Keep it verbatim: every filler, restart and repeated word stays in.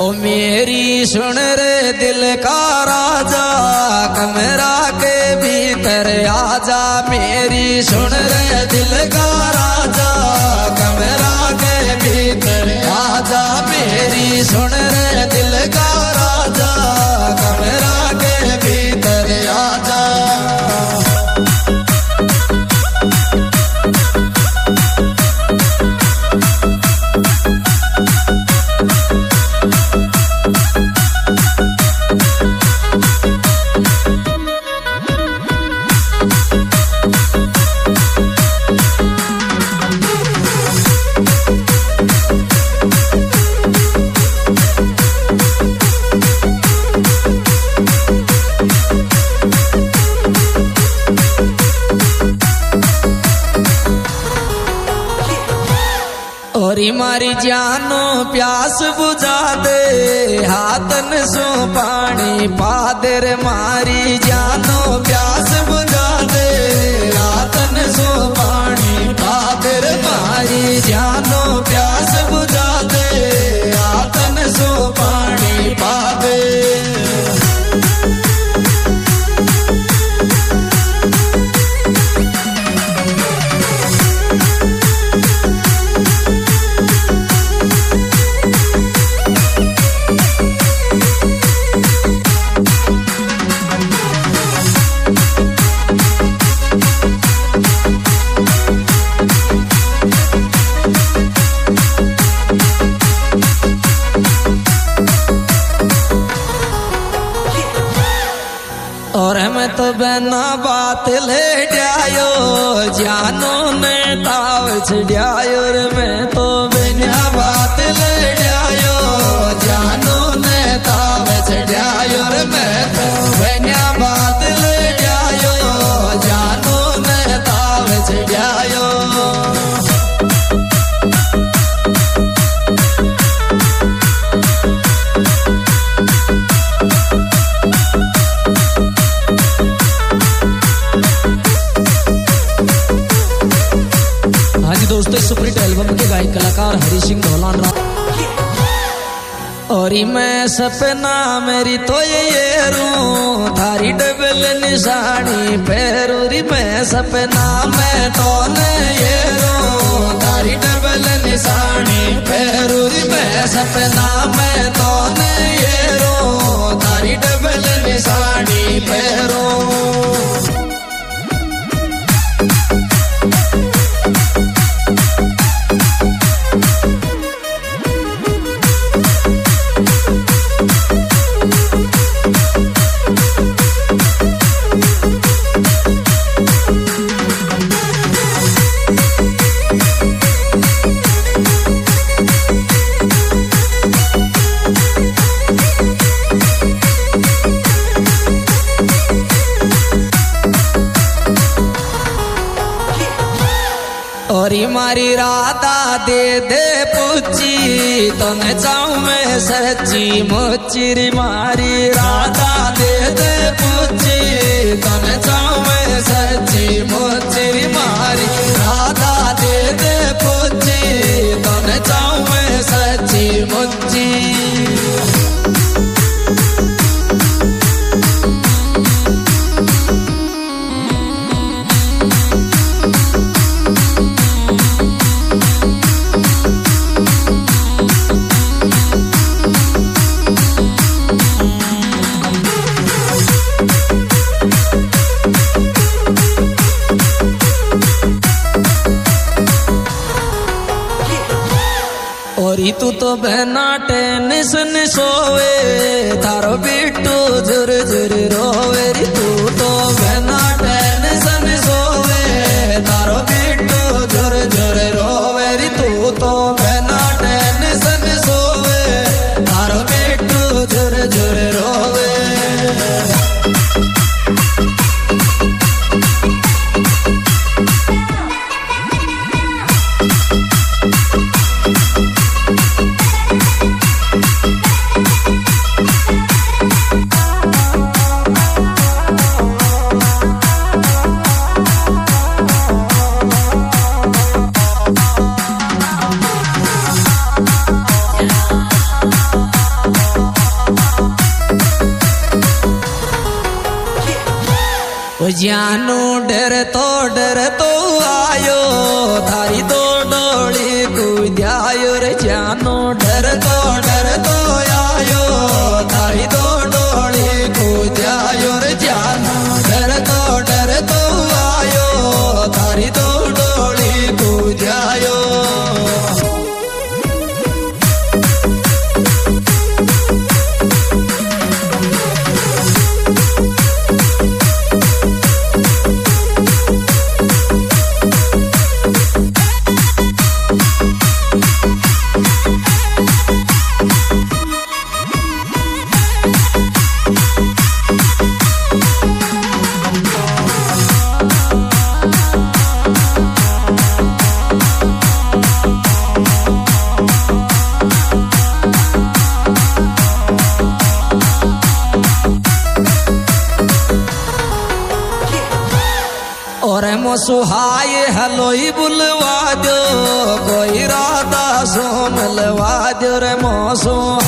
ओ मेरी सुन रे दिल का राजा, कमरा के भीतर आजा। मेरी सुन रे दिल का राजा, कमरा के भीतर आजा। मेरी सुन रे दिल का राजा, कमरा के भीतर आजा। और मारी जानो प्यास बुझा दे, हाथन सो पानी पा दे रे। मारी जानो प्यास बुझा दे, हाथन सो पानी पा दे रे। मारी जानो प्यास बुझा दे, हाथन सो पानी पा दे। और मैं तो बिना बात ले जायो, जानो ने ताव छड़ायो रे। मैं तो बिना बात ले जायो, जानो ने ताव छड़ायो रे। मैं तो बिना बात ले जायो, जानो ने ताव छड़ायो। दोस्तों सुपरहिट एल्बम के गायक कलाकार हरि सिंह धौलान राव। और मैं सपना मेरी तो ये रू, थारी डबल निशानी पैरूरी। मैं सपना मैं तो ये रू, थारी डबल निशानी पैरूरी। मैं सपना मैं तो ये रू, थारी डबल निशानी पैरू। और मारी राधा दे दे पूछी, तने चाहूं मैं सच्ची मुच्ची री। मारी राधा दे दे पूछी, तने चाहूं मैं सच्ची मुच्ची री। मारी राधा दे दे पूछी, तने चाहूं मैं सच्ची मुच्ची। और तू तो बहना टेंशन सोवे, थारो बिट्टू झुर झुर रोवे री। तू तो बहना टेंशन सोवे, थारो बिट्टू झुर झुर रोवे री। तू तो बहना टेंशन सोवे, थारो बिट्टू झुर झुर रोवे। जानू डर तो डर तो आयो थारी तो डोली कूद्यायो रे जानू डर तो डर तो आयो थारी तो डोली कूद्यायो रे जानू डर तो डर तो आयो थारी तो डोली कूद्यायो। और मोसुहाय हलोई बुलवा दो कोई राधा सो मिलवा दो रे मोसुहाय